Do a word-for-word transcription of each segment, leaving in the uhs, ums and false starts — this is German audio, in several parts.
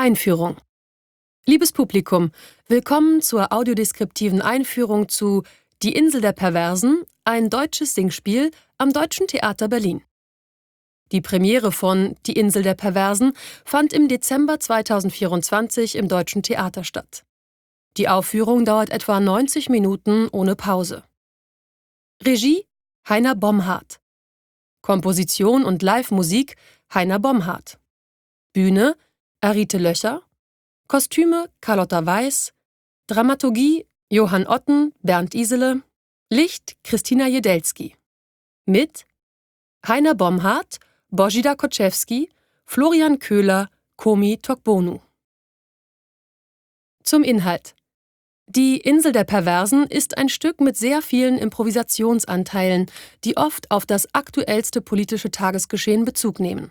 Einführung. Liebes Publikum, willkommen zur audiodeskriptiven Einführung zu Die Insel der Perversen, ein deutsches Singspiel am Deutschen Theater Berlin. Die Premiere von Die Insel der Perversen fand im Dezember zweitausendvierundzwanzig im Deutschen Theater statt. Die Aufführung dauert etwa neunzig Minuten ohne Pause. Regie Heiner Bomhardt. Komposition und Live-Musik Heiner Bomhardt. Bühne Arite Löcher. Kostüme Carlotta Weiß. Dramaturgie Johann Otten, Bernd Isele. Licht Christina Jedelski. Mit Heiner Bomhardt, Božida Kočevský, Florian Köhler, Komi Tokbonu. Zum Inhalt. Die Insel der Perversen ist ein Stück mit sehr vielen Improvisationsanteilen, die oft auf das aktuellste politische Tagesgeschehen Bezug nehmen.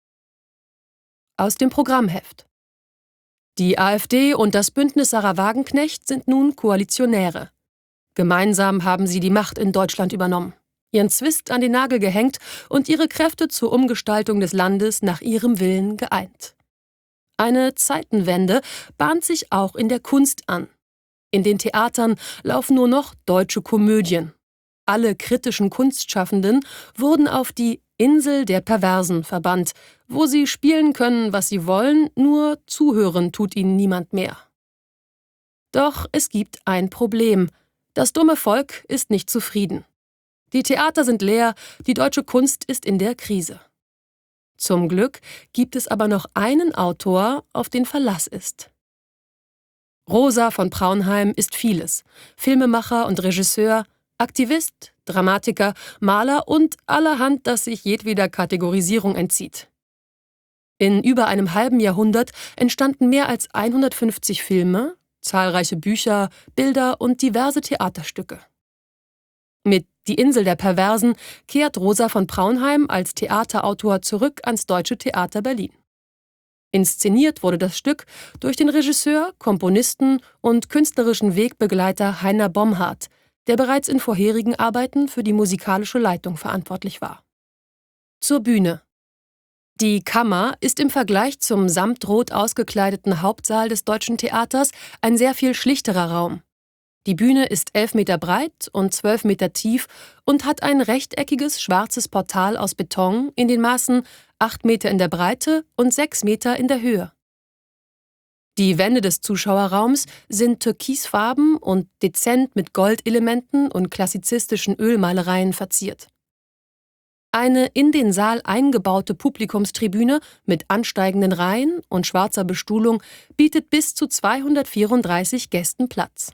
Aus dem Programmheft. Die AfD und das Bündnis Sarah Wagenknecht sind nun Koalitionäre. Gemeinsam haben sie die Macht in Deutschland übernommen, ihren Zwist an den Nagel gehängt und ihre Kräfte zur Umgestaltung des Landes nach ihrem Willen geeint. Eine Zeitenwende bahnt sich auch in der Kunst an. In den Theatern laufen nur noch deutsche Komödien. Alle kritischen Kunstschaffenden wurden auf die Insel der Perversen verbannt, wo sie spielen können, was sie wollen, nur zuhören tut ihnen niemand mehr. Doch es gibt ein Problem. Das dumme Volk ist nicht zufrieden. Die Theater sind leer, die deutsche Kunst ist in der Krise. Zum Glück gibt es aber noch einen Autor, auf den Verlass ist. Rosa von Praunheim ist vieles: Filmemacher und Regisseur, Aktivist, Dramatiker, Maler und allerhand, das sich jedweder Kategorisierung entzieht. In über einem halben Jahrhundert entstanden mehr als hundertfünfzig Filme, zahlreiche Bücher, Bilder und diverse Theaterstücke. Mit Die Insel der Perversen kehrt Rosa von Praunheim als Theaterautor zurück ans Deutsche Theater Berlin. Inszeniert wurde das Stück durch den Regisseur, Komponisten und künstlerischen Wegbegleiter Heiner Bomhardt, der bereits in vorherigen Arbeiten für die musikalische Leitung verantwortlich war. Zur Bühne. Die Kammer ist im Vergleich zum samtrot ausgekleideten Hauptsaal des Deutschen Theaters ein sehr viel schlichterer Raum. Die Bühne ist elf Meter breit und zwölf Meter tief und hat ein rechteckiges schwarzes Portal aus Beton in den Maßen acht Meter in der Breite und sechs Meter in der Höhe. Die Wände des Zuschauerraums sind türkisfarben und dezent mit Goldelementen und klassizistischen Ölmalereien verziert. Eine in den Saal eingebaute Publikumstribüne mit ansteigenden Reihen und schwarzer Bestuhlung bietet bis zu zweihundertvierunddreißig Gästen Platz.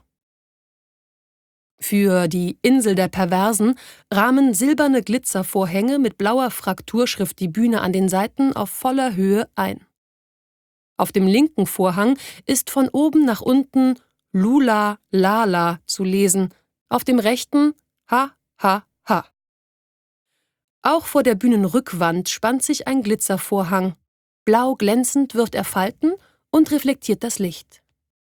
Für Die Insel der Perversen rahmen silberne Glitzervorhänge mit blauer Frakturschrift die Bühne an den Seiten auf voller Höhe ein. Auf dem linken Vorhang ist von oben nach unten Lula Lala zu lesen, auf dem rechten Ha Ha Ha. Auch vor der Bühnenrückwand spannt sich ein Glitzervorhang. Blau glänzend wirft er Falten und reflektiert das Licht.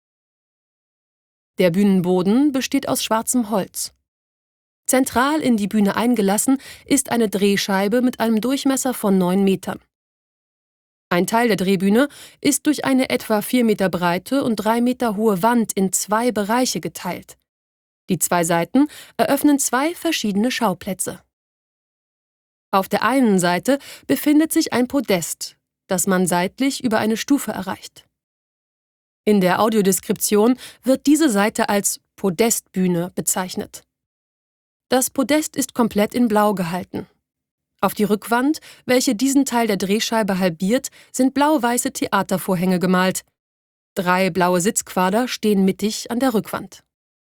Der Bühnenboden besteht aus schwarzem Holz. Zentral in die Bühne eingelassen ist eine Drehscheibe mit einem Durchmesser von neun Metern. Ein Teil der Drehbühne ist durch eine etwa vier Meter breite und drei Meter hohe Wand in zwei Bereiche geteilt. Die zwei Seiten eröffnen zwei verschiedene Schauplätze. Auf der einen Seite befindet sich ein Podest, das man seitlich über eine Stufe erreicht. In der Audiodeskription wird diese Seite als Podestbühne bezeichnet. Das Podest ist komplett in Blau gehalten. Auf die Rückwand, welche diesen Teil der Drehscheibe halbiert, sind blau-weiße Theatervorhänge gemalt. Drei blaue Sitzquader stehen mittig an der Rückwand.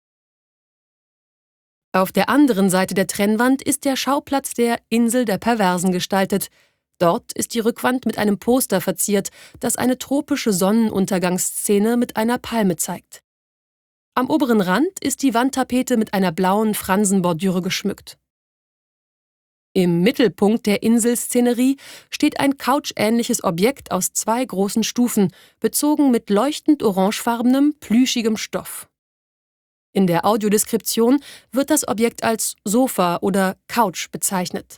Auf der anderen Seite der Trennwand ist der Schauplatz der Insel der Perversen gestaltet. Dort ist die Rückwand mit einem Poster verziert, das eine tropische Sonnenuntergangsszene mit einer Palme zeigt. Am oberen Rand ist die Wandtapete mit einer blauen Fransenbordüre geschmückt. Im Mittelpunkt der Inselszenerie steht ein couchähnliches Objekt aus zwei großen Stufen, bezogen mit leuchtend orangefarbenem, plüschigem Stoff. In der Audiodeskription wird das Objekt als Sofa oder Couch bezeichnet.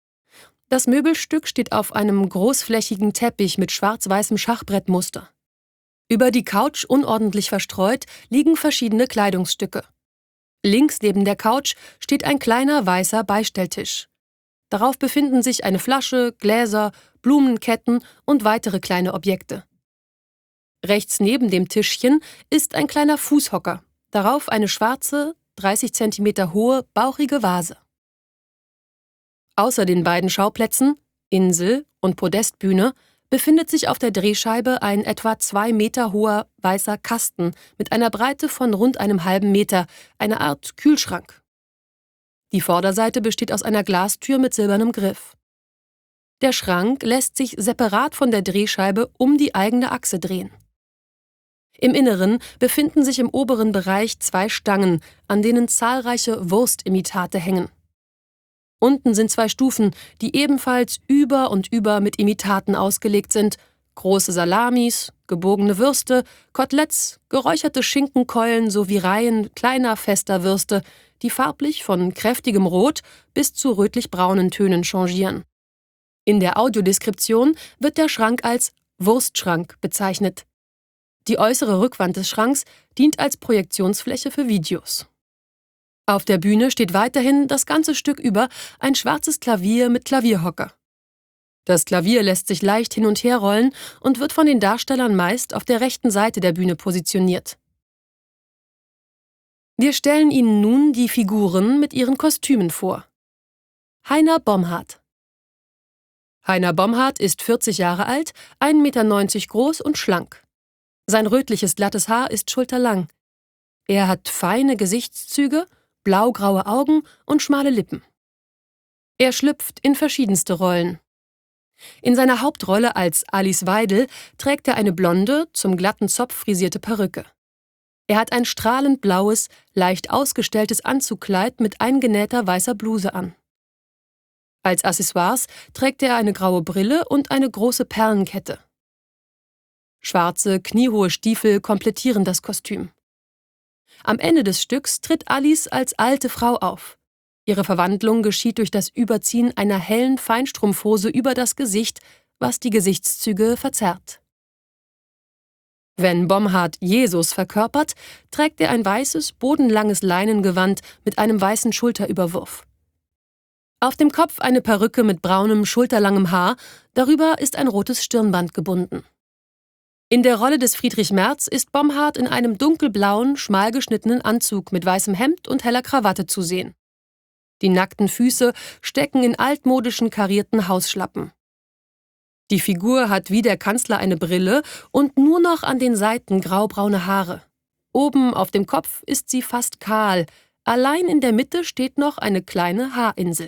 Das Möbelstück steht auf einem großflächigen Teppich mit schwarz-weißem Schachbrettmuster. Über die Couch unordentlich verstreut liegen verschiedene Kleidungsstücke. Links neben der Couch steht ein kleiner weißer Beistelltisch. Darauf befinden sich eine Flasche, Gläser, Blumenketten und weitere kleine Objekte. Rechts neben dem Tischchen ist ein kleiner Fußhocker, darauf eine schwarze, dreißig Zentimeter hohe, bauchige Vase. Außer den beiden Schauplätzen, Insel und Podestbühne, befindet sich auf der Drehscheibe ein etwa zwei Meter hoher weißer Kasten mit einer Breite von rund einem halben Meter, eine Art Kühlschrank. Die Vorderseite besteht aus einer Glastür mit silbernem Griff. Der Schrank lässt sich separat von der Drehscheibe um die eigene Achse drehen. Im Inneren befinden sich im oberen Bereich zwei Stangen, an denen zahlreiche Wurstimitate hängen. Unten sind zwei Stufen, die ebenfalls über und über mit Imitaten ausgelegt sind: große Salamis, gebogene Würste, Koteletts, geräucherte Schinkenkeulen sowie Reihen kleiner, fester Würste, die farblich von kräftigem Rot bis zu rötlich-braunen Tönen changieren. In der Audiodeskription wird der Schrank als Wurstschrank bezeichnet. Die äußere Rückwand des Schranks dient als Projektionsfläche für Videos. Auf der Bühne steht weiterhin das ganze Stück über ein schwarzes Klavier mit Klavierhocker. Das Klavier lässt sich leicht hin und her rollen und wird von den Darstellern meist auf der rechten Seite der Bühne positioniert. Wir stellen Ihnen nun die Figuren mit ihren Kostümen vor. Heiner Bomhard. Heiner Bomhard ist vierzig Jahre alt, ein Meter neunzig groß und schlank. Sein rötliches, glattes Haar ist schulterlang. Er hat feine Gesichtszüge, blaugraue Augen und schmale Lippen. Er schlüpft in verschiedenste Rollen. In seiner Hauptrolle als Alice Weidel trägt er eine blonde, zum glatten Zopf frisierte Perücke. Er hat ein strahlend blaues, leicht ausgestelltes Anzugkleid mit eingenähter weißer Bluse an. Als Accessoires trägt er eine graue Brille und eine große Perlenkette. Schwarze, kniehohe Stiefel komplettieren das Kostüm. Am Ende des Stücks tritt Alice als alte Frau auf. Ihre Verwandlung geschieht durch das Überziehen einer hellen Feinstrumpfhose über das Gesicht, was die Gesichtszüge verzerrt. Wenn Bomhard Jesus verkörpert, trägt er ein weißes, bodenlanges Leinengewand mit einem weißen Schulterüberwurf. Auf dem Kopf eine Perücke mit braunem, schulterlangem Haar, darüber ist ein rotes Stirnband gebunden. In der Rolle des Friedrich Merz ist Bomhard in einem dunkelblauen, schmal geschnittenen Anzug mit weißem Hemd und heller Krawatte zu sehen. Die nackten Füße stecken in altmodischen karierten Hausschlappen. Die Figur hat wie der Kanzler eine Brille und nur noch an den Seiten graubraune Haare. Oben auf dem Kopf ist sie fast kahl, allein in der Mitte steht noch eine kleine Haarinsel.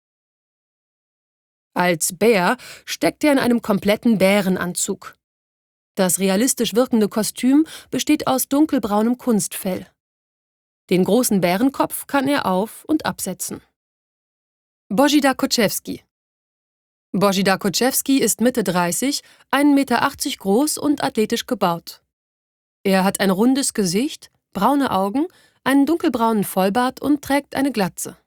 Als Bär steckt er in einem kompletten Bärenanzug. Das realistisch wirkende Kostüm besteht aus dunkelbraunem Kunstfell. Den großen Bärenkopf kann er auf- und absetzen. Božidar Kočevský. Božidar Kočevský ist Mitte dreißig, ein Meter achtzig groß und athletisch gebaut. Er hat ein rundes Gesicht, braune Augen, einen dunkelbraunen Vollbart und trägt eine Glatze.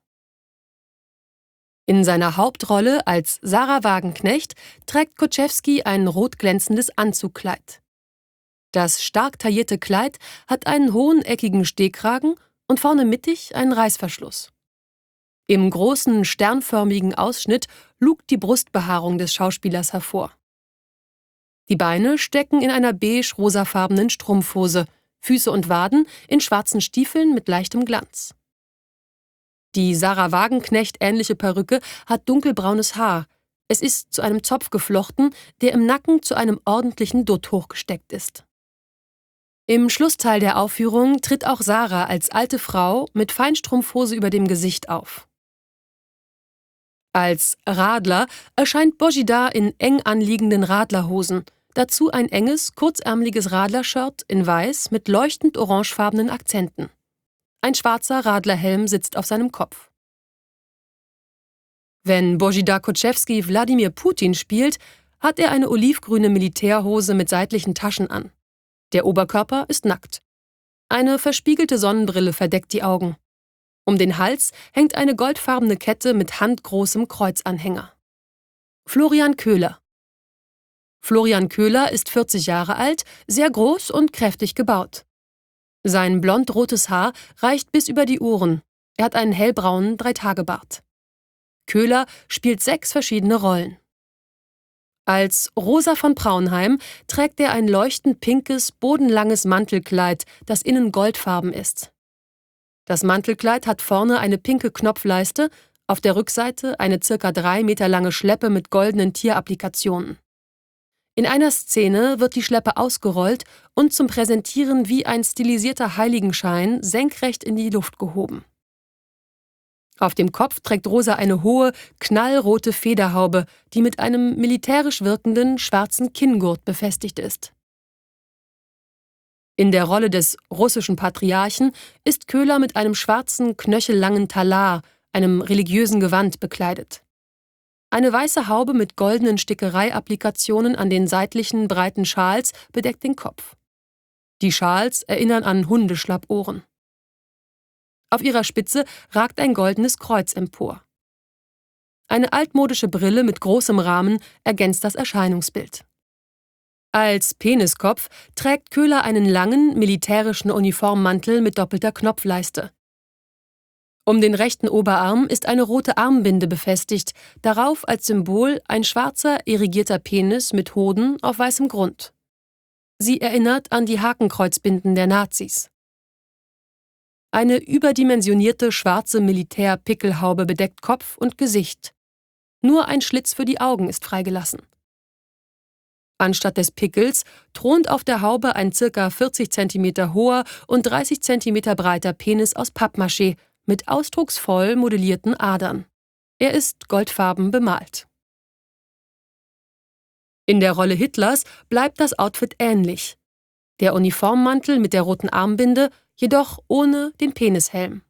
In seiner Hauptrolle als Sarah Wagenknecht trägt Kočevský ein rot glänzendes Anzugkleid. Das stark taillierte Kleid hat einen hohen, eckigen Stehkragen und vorne mittig einen Reißverschluss. Im großen, sternförmigen Ausschnitt lugt die Brustbehaarung des Schauspielers hervor. Die Beine stecken in einer beige-rosafarbenen Strumpfhose, Füße und Waden in schwarzen Stiefeln mit leichtem Glanz. Die Sarah Wagenknecht-ähnliche Perücke hat dunkelbraunes Haar. Es ist zu einem Zopf geflochten, der im Nacken zu einem ordentlichen Dutt hochgesteckt ist. Im Schlussteil der Aufführung tritt auch Sarah als alte Frau mit Feinstrumpfhose über dem Gesicht auf. Als Radler erscheint Božidar in eng anliegenden Radlerhosen, dazu ein enges, kurzärmeliges Radlershirt in weiß mit leuchtend orangefarbenen Akzenten. Ein schwarzer Radlerhelm sitzt auf seinem Kopf. Wenn Božidar Kočevský Wladimir Putin spielt, hat er eine olivgrüne Militärhose mit seitlichen Taschen an. Der Oberkörper ist nackt. Eine verspiegelte Sonnenbrille verdeckt die Augen. Um den Hals hängt eine goldfarbene Kette mit handgroßem Kreuzanhänger. Florian Köhler. Florian Köhler ist vierzig Jahre alt, sehr groß und kräftig gebaut. Sein blond-rotes Haar reicht bis über die Ohren. Er hat einen hellbraunen Dreitagebart. Köhler spielt sechs verschiedene Rollen. Als Rosa von Praunheim trägt er ein leuchtend pinkes, bodenlanges Mantelkleid, das innen goldfarben ist. Das Mantelkleid hat vorne eine pinke Knopfleiste, auf der Rückseite eine circa drei Meter lange Schleppe mit goldenen Tierapplikationen. In einer Szene wird die Schleppe ausgerollt und zum Präsentieren wie ein stilisierter Heiligenschein senkrecht in die Luft gehoben. Auf dem Kopf trägt Rosa eine hohe, knallrote Federhaube, die mit einem militärisch wirkenden, schwarzen Kinngurt befestigt ist. In der Rolle des russischen Patriarchen ist Köhler mit einem schwarzen, knöchellangen Talar, einem religiösen Gewand, bekleidet. Eine weiße Haube mit goldenen Stickerei-Applikationen an den seitlichen, breiten Schals bedeckt den Kopf. Die Schals erinnern an Hundeschlappohren. Auf ihrer Spitze ragt ein goldenes Kreuz empor. Eine altmodische Brille mit großem Rahmen ergänzt das Erscheinungsbild. Als Peniskopf trägt Köhler einen langen, militärischen Uniformmantel mit doppelter Knopfleiste. Um den rechten Oberarm ist eine rote Armbinde befestigt, darauf als Symbol ein schwarzer, irrigierter Penis mit Hoden auf weißem Grund. Sie erinnert an die Hakenkreuzbinden der Nazis. Eine überdimensionierte schwarze Militär-Pickelhaube bedeckt Kopf und Gesicht. Nur ein Schlitz für die Augen ist freigelassen. Anstatt des Pickels thront auf der Haube ein ca. vierzig Zentimeter hoher und dreißig Zentimeter breiter Penis aus Pappmaché mit ausdrucksvoll modellierten Adern. Er ist goldfarben bemalt. In der Rolle Hitlers bleibt das Outfit ähnlich. Der Uniformmantel mit der roten Armbinde, jedoch ohne den Penishelm.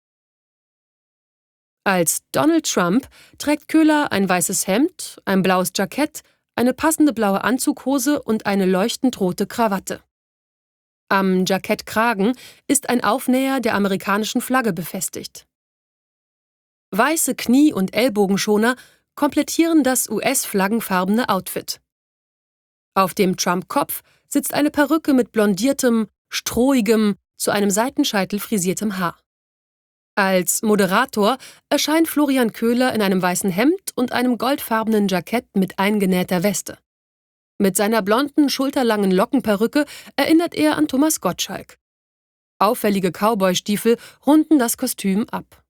Als Donald Trump trägt Köhler ein weißes Hemd, ein blaues Jackett, eine passende blaue Anzughose und eine leuchtend rote Krawatte. Am Jackettkragen ist ein Aufnäher der amerikanischen Flagge befestigt. Weiße Knie- und Ellbogenschoner komplettieren das U S-flaggenfarbene Outfit. Auf dem Trump-Kopf sitzt eine Perücke mit blondiertem, strohigem, zu einem Seitenscheitel frisiertem Haar. Als Moderator erscheint Florian Köhler in einem weißen Hemd und einem goldfarbenen Jackett mit eingenähter Weste. Mit seiner blonden, schulterlangen Lockenperücke erinnert er an Thomas Gottschalk. Auffällige Cowboystiefel runden das Kostüm ab.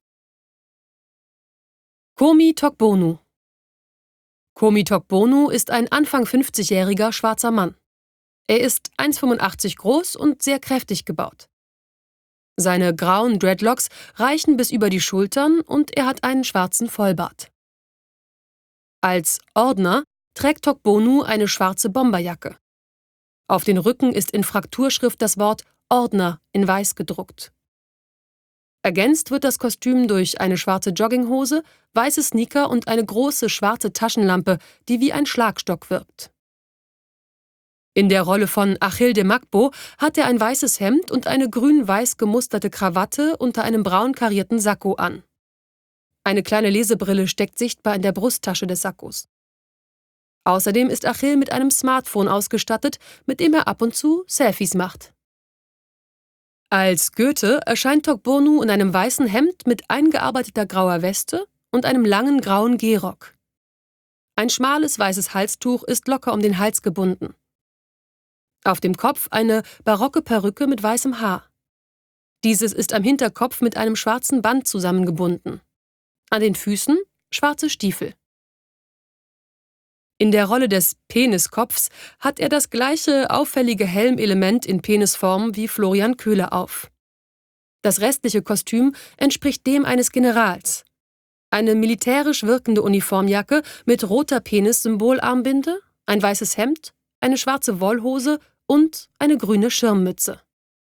Komi Tokbono. Komi Tokbono ist ein Anfang fünfzigjähriger schwarzer Mann. Er ist eins Komma fünfundachtzig groß und sehr kräftig gebaut. Seine grauen Dreadlocks reichen bis über die Schultern und er hat einen schwarzen Vollbart. Als Ordner trägt Tokbono eine schwarze Bomberjacke. Auf den Rücken ist in Frakturschrift das Wort Ordner in weiß gedruckt. Ergänzt wird das Kostüm durch eine schwarze Jogginghose, weiße Sneaker und eine große schwarze Taschenlampe, die wie ein Schlagstock wirkt. In der Rolle von Achille de Magbo hat er ein weißes Hemd und eine grün-weiß gemusterte Krawatte unter einem braun karierten Sakko an. Eine kleine Lesebrille steckt sichtbar in der Brusttasche des Sakkos. Außerdem ist Achille mit einem Smartphone ausgestattet, mit dem er ab und zu Selfies macht. Als Goethe erscheint Tokbono in einem weißen Hemd mit eingearbeiteter grauer Weste und einem langen grauen Gehrock. Ein schmales weißes Halstuch ist locker um den Hals gebunden. Auf dem Kopf eine barocke Perücke mit weißem Haar. Dieses ist am Hinterkopf mit einem schwarzen Band zusammengebunden. An den Füßen schwarze Stiefel. In der Rolle des Peniskopfs hat er das gleiche auffällige Helmelement in Penisform wie Florian Köhler auf. Das restliche Kostüm entspricht dem eines Generals. Eine militärisch wirkende Uniformjacke mit roter Penis-Symbolarmbinde, ein weißes Hemd, eine schwarze Wollhose und eine grüne Schirmmütze.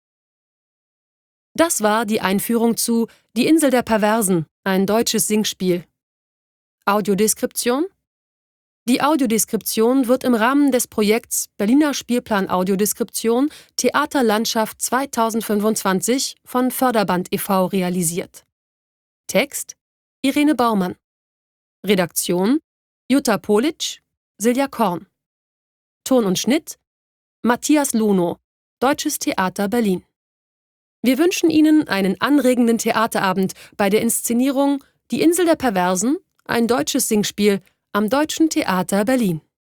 Das war die Einführung zu Die Insel der Perversen, ein deutsches Singspiel. Audiodeskription? Die Audiodeskription wird im Rahmen des Projekts Berliner Spielplan Audiodeskription Theaterlandschaft zweitausendfünfundzwanzig von Förderband e V realisiert. Text: Irene Baumann. Redaktion: Jutta Polic, Silja Korn. Ton und Schnitt Matthias Luno, Deutsches Theater Berlin. Wir wünschen Ihnen einen anregenden Theaterabend bei der Inszenierung Die Insel der Perversen, ein deutsches Singspiel am Deutschen Theater Berlin.